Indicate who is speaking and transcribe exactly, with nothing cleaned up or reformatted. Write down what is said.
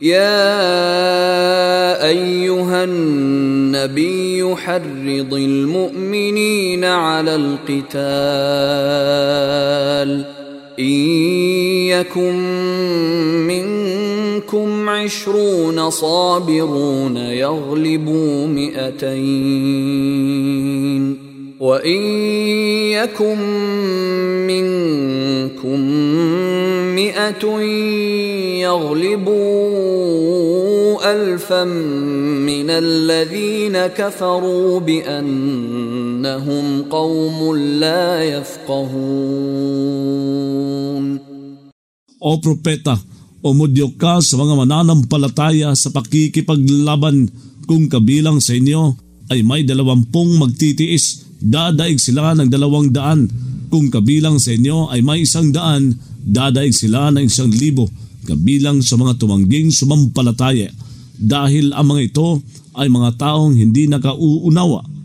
Speaker 1: يا أيها النبي حرض المؤمنين على القتال إن يكن منكم عشرون صابرون يغلبوا مئتين وإن يكن منكم مئة يغلبوا ألفا من الذين كفروا بأنهم قوم لا يفقهون.
Speaker 2: O propeta, umudyo ka sa mga mananampalataya sa pakikipaglaban kung kabilang sa inyo ay may dalawampung magtitiis, dadaig sila ng dalawang daan. Kung kabilang sa inyo ay may isang daan, dadaig sila ng isang libo kabilang sa mga tumangging sumampalataya. Dahil ang mga ito ay mga taong hindi nakauunawa